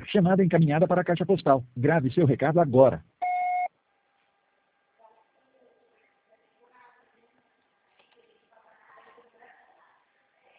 Chamada encaminhada para a caixa postal. Grave seu recado agora.